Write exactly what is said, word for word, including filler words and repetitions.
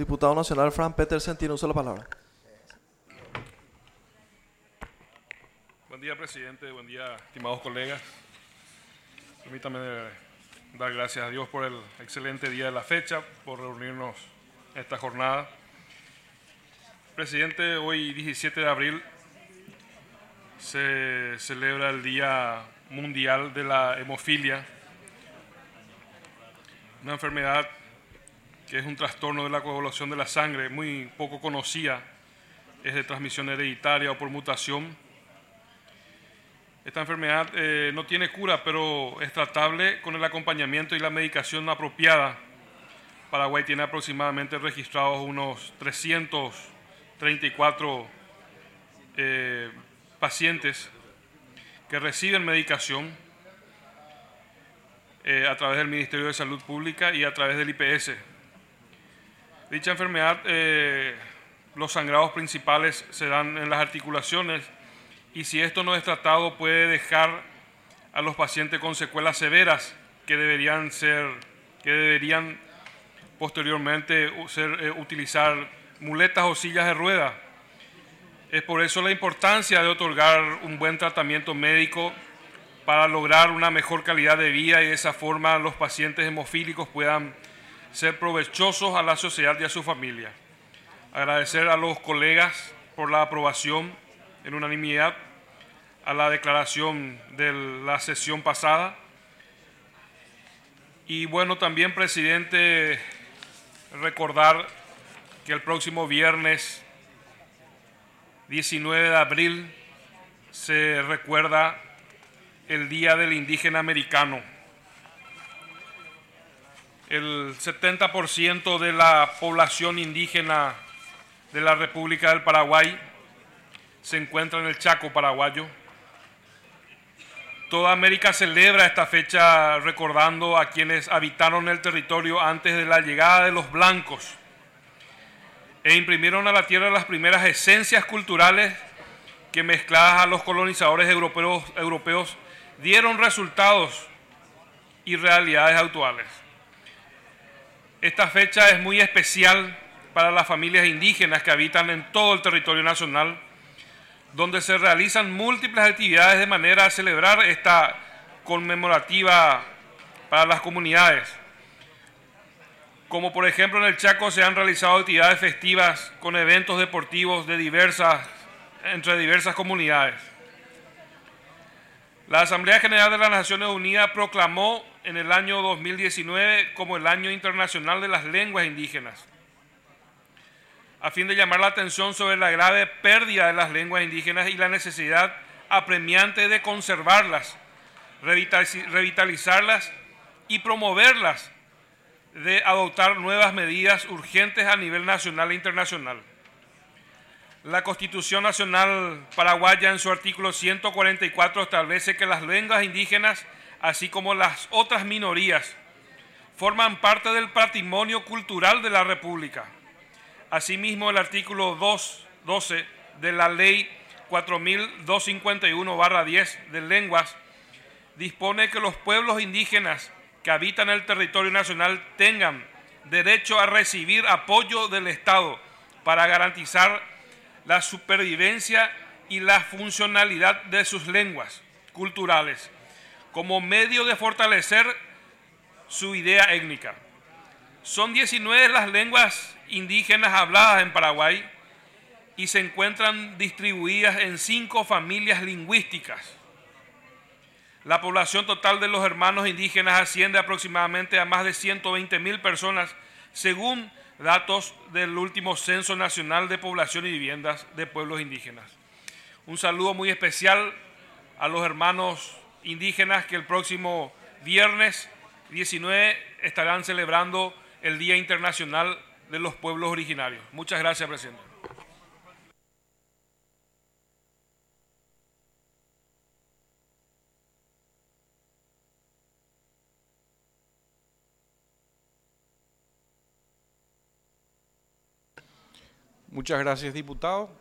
Diputado nacional Frank Petersen tiene uso de la palabra. Buen día, presidente. Buen día, estimados colegas. Permítame dar gracias a Dios por el excelente día de la fecha, por reunirnos en esta jornada. Presidente, hoy diecisiete de abril se celebra el Día Mundial de la Hemofilia, una enfermedad que es un trastorno de la coagulación de la sangre muy poco conocida, es de transmisión hereditaria o por mutación. Esta enfermedad eh, no tiene cura, pero es tratable con el acompañamiento y la medicación apropiada. Paraguay tiene aproximadamente registrados unos trescientos treinta y cuatro eh, pacientes que reciben medicación eh, a través del Ministerio de Salud Pública y a través del I P S. Dicha enfermedad, eh, los sangrados principales se dan en las articulaciones y si esto no es tratado puede dejar a los pacientes con secuelas severas que deberían ser, que deberían posteriormente ser, eh, utilizar muletas o sillas de ruedas. Es por eso la importancia de otorgar un buen tratamiento médico para lograr una mejor calidad de vida y de esa forma los pacientes hemofílicos puedan ser provechosos a la sociedad y a su familia. Agradecer a los colegas por la aprobación en unanimidad a la declaración de la sesión pasada. Y bueno, también, presidente, recordar que el próximo viernes diecinueve de abril se recuerda el Día del Indígena Americano. El setenta por ciento de la población indígena de la República del Paraguay se encuentra en el Chaco paraguayo. Toda América celebra esta fecha recordando a quienes habitaron el territorio antes de la llegada de los blancos e imprimieron a la tierra las primeras esencias culturales que, mezcladas a los colonizadores europeos, europeos dieron resultados y realidades actuales. Esta fecha es muy especial para las familias indígenas que habitan en todo el territorio nacional, donde se realizan múltiples actividades de manera a celebrar esta conmemorativa para las comunidades. Como por ejemplo en el Chaco se han realizado actividades festivas con eventos deportivos de diversas, entre diversas comunidades. La Asamblea General de las Naciones Unidas proclamó en el año dos mil diecinueve como el Año Internacional de las Lenguas Indígenas, a fin de llamar la atención sobre la grave pérdida de las lenguas indígenas y la necesidad apremiante de conservarlas, revitalizarlas y promoverlas, de adoptar nuevas medidas urgentes a nivel nacional e internacional. La Constitución Nacional Paraguaya en su artículo ciento cuarenta y cuatro establece que las lenguas indígenas, así como las otras minorías, forman parte del patrimonio cultural de la República. Asimismo, el artículo dos doce de la Ley cuatro mil doscientos cincuenta y uno barra diez de lenguas dispone que los pueblos indígenas que habitan el territorio nacional tengan derecho a recibir apoyo del Estado para garantizar la supervivencia y la funcionalidad de sus lenguas culturales como medio de fortalecer su idea étnica. Son diecinueve las lenguas indígenas habladas en Paraguay y se encuentran distribuidas en cinco familias lingüísticas. La población total de los hermanos indígenas asciende aproximadamente a más de ciento veinte mil personas, según datos del último Censo Nacional de Población y Viviendas de Pueblos Indígenas. Un saludo muy especial a los hermanos indígenas que el próximo viernes diecinueve estarán celebrando el Día Internacional de los Pueblos Originarios. Muchas gracias, presidente. Muchas gracias, diputado.